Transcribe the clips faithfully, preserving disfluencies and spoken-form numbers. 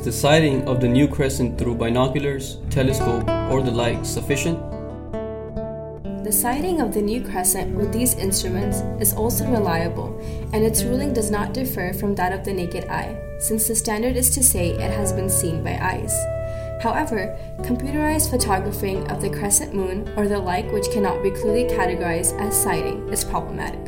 the sighting of the new crescent through binoculars, telescope, or the like sufficient? The sighting of the new crescent with these instruments is also reliable, and its ruling does not differ from that of the naked eye, since the standard is to say it has been seen by eyes. However, computerized photographing of the crescent moon or the like which cannot be clearly categorized as sighting is problematic.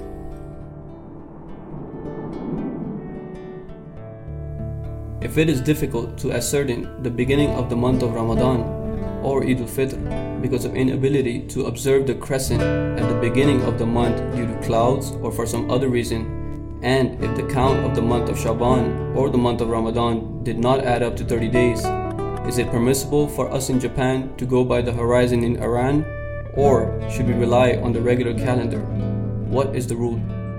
If it is difficult to ascertain the beginning of the month of Ramadan or Eid al-Fitr because of inability to observe the crescent at the beginning of the month due to clouds or for some other reason, and if the count of the month of Shaban or the month of Ramadan did not add up to thirty days, is it permissible for us in Japan to go by the horizon in Iran, or should we rely on the regular calendar? What is the rule?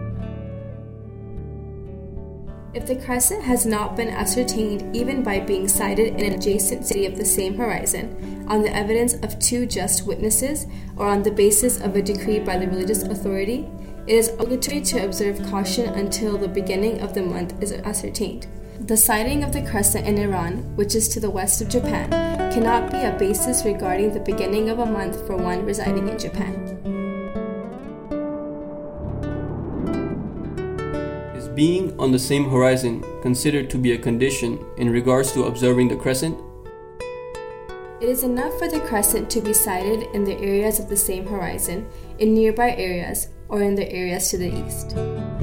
If the crescent has not been ascertained even by being sighted in an adjacent city of the same horizon, on the evidence of two just witnesses, or on the basis of a decree by the religious authority, it is obligatory to observe caution until the beginning of the month is ascertained. The sighting of the crescent in Iran, which is to the west of Japan, cannot be a basis regarding the beginning of a month for one residing in Japan. Being on the same horizon considered to be a condition in regards to observing the crescent? It is enough for the crescent to be sighted in the areas of the same horizon, in nearby areas, or in the areas to the east.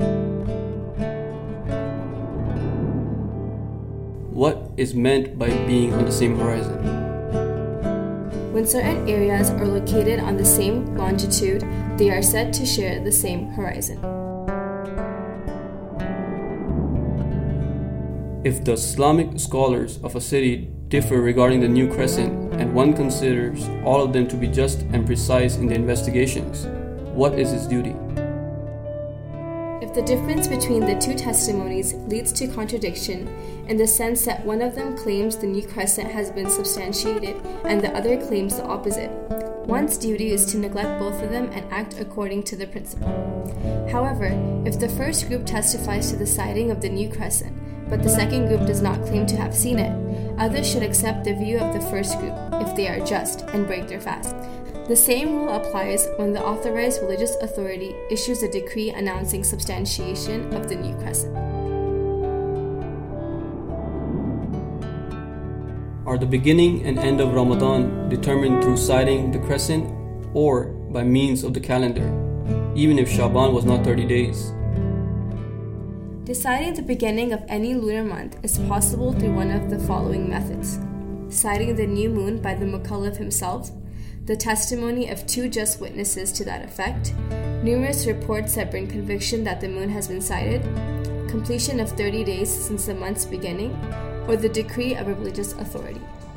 What is meant by being on the same horizon? When certain areas are located on the same longitude, they are said to share the same horizon. If the Islamic scholars of a city differ regarding the new crescent and one considers all of them to be just and precise in the investigations, what is his duty? If the difference between the two testimonies leads to contradiction in the sense that one of them claims the new crescent has been substantiated and the other claims the opposite, one's duty is to neglect both of them and act according to the principle. However, if the first group testifies to the sighting of the new crescent, but the second group does not claim to have seen it, others should accept the view of the first group, if they are just, and break their fast. The same rule applies when the authorized religious authority issues a decree announcing substantiation of the new crescent. Are the beginning and end of Ramadan determined through sighting the crescent or by means of the calendar, even if Shaban was not thirty days? Deciding the beginning of any lunar month is possible through one of the following methods: sighting the new moon by the Mukallaf himself, the testimony of two just witnesses to that effect, numerous reports that bring conviction that the moon has been sighted, completion of thirty days since the month's beginning, or the decree of a religious authority.